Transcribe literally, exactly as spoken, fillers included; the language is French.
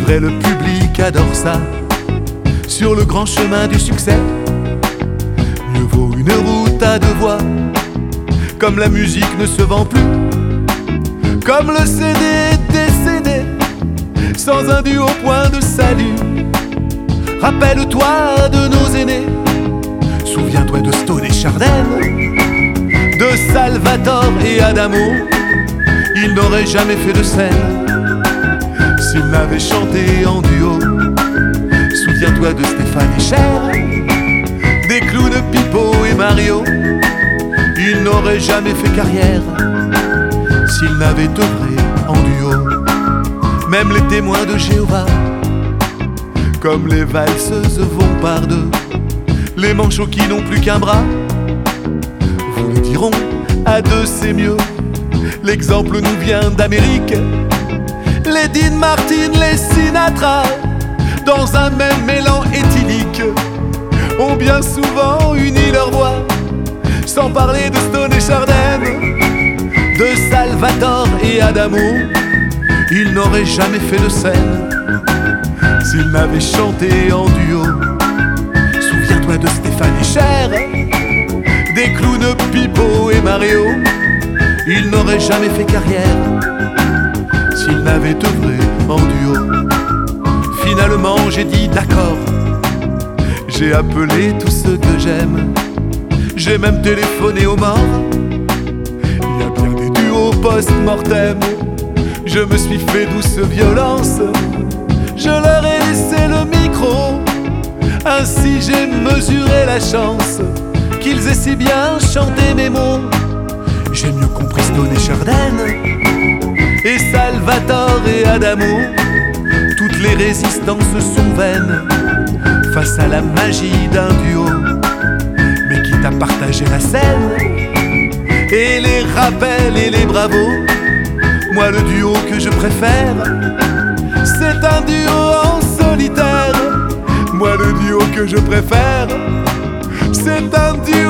vrai, le public adore ça. Sur le grand chemin du succès, mieux vaut une route à deux voies. Comme la musique ne se vend plus, comme le C D est décédé, sans un duo point de salut. Rappelle-toi de nos aînés, souviens-toi de Stone et Chardin, de Salvatore et Adamo. Ils n'auraient jamais fait de scène s'ils n'avaient chanté en duo. Souviens-toi de Stéphane et Cher, des clowns Pipo et Mario. Ils n'auraient jamais fait carrière s'ils n'avaient œuvré en duo. Même les témoins de Jéhovah, comme les valseuses vont par deux, les manchots qui n'ont plus qu'un bras, vous le diront, à deux c'est mieux. L'exemple nous vient d'Amérique, les Dean Martin, les Sinatra, dans un même élan éthylique, ont bien souvent uni leurs voix. Sans parler de Stone et Chardin, de Salvatore et Adamo. Ils n'auraient jamais fait de scène s'ils n'avaient chanté en duo. Souviens-toi de Stéphane et Cher, des clowns Pipo et Mario. Ils n'auraient jamais fait carrière s'ils n'avaient œuvré en duo. Finalement j'ai dit d'accord, j'ai appelé tous ceux que j'aime. J'ai même téléphoné aux morts. Il y a bien des duos post-mortem. Je me suis fait douce violence, je leur ai laissé le micro. Ainsi j'ai mesuré la chance qu'ils aient si bien chanté mes mots. J'ai mieux compris Stone et Chardin, et Salvatore et Adamo. Toutes les résistances sont vaines face à la magie d'un duo. Mais quitte à partager la scène et les rappels et les bravos, moi le duo que je préfère, c'est un duo en solitaire. Moi le duo que je préfère, c'est un duo